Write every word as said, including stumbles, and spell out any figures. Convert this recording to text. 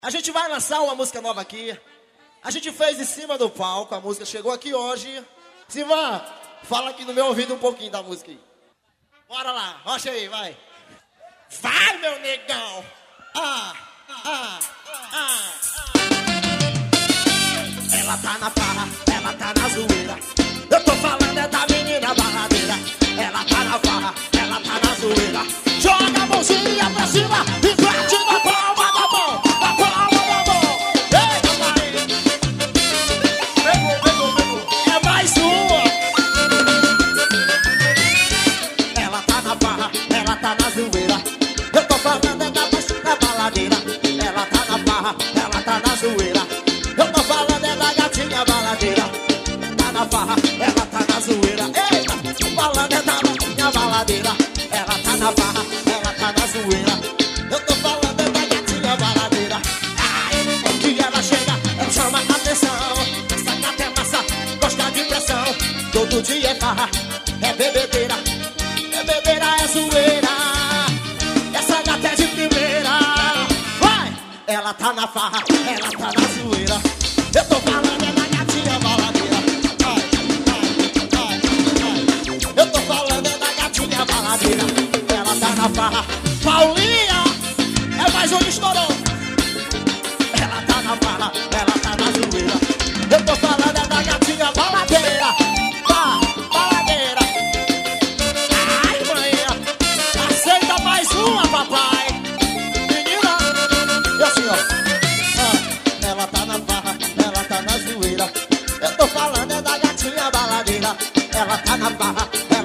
A gente vai lançar uma música nova aqui. A gente fez em cima do palco, a música chegou aqui hoje. Sivan, fala aqui no meu ouvido um pouquinho da música aí. Bora lá, rocha aí, vai. Vai, meu negão! Ah, ah, ah, ah. Ela tá na farra, ela tá na zoeira. Eu tô falando é da menina baladeira. Ela tá na farra, ela tá na zoeira. Joga a mãozinha pra cima e bate na palma da mão. Na palma da mão. Eita, vai. Pegou, pegou, pegou. É mais uma. Ela tá na farra, ela tá na zoeira. Eu tô falando é da menina baladeira. Ela tá na farra, ela tá na zoeira. Eu tô falando é da gatinha baladeira. Tá na farra, ela tá na zoeira. Eita, falando é da gatinha baladeira. Ela tá na farra, ela tá na zoeira. Eu tô falando é da gatinha baladeira. Ai, é que ela chega, ela chama a atenção. Essa gata é massa, gosta de pressão. Todo dia é farra, é bebedeira. Bebedeira é zoeira. Essa gata é de primeira. Vai! Ela tá na farra, ela tá na zoeira. Eu tô falando é da gatinha baladeira. Ai, ai, ai, ai. Eu tô falando é da gatinha baladeira. Ela tá na farra. Paulinha! É mais um estourão. Ela tá na farra.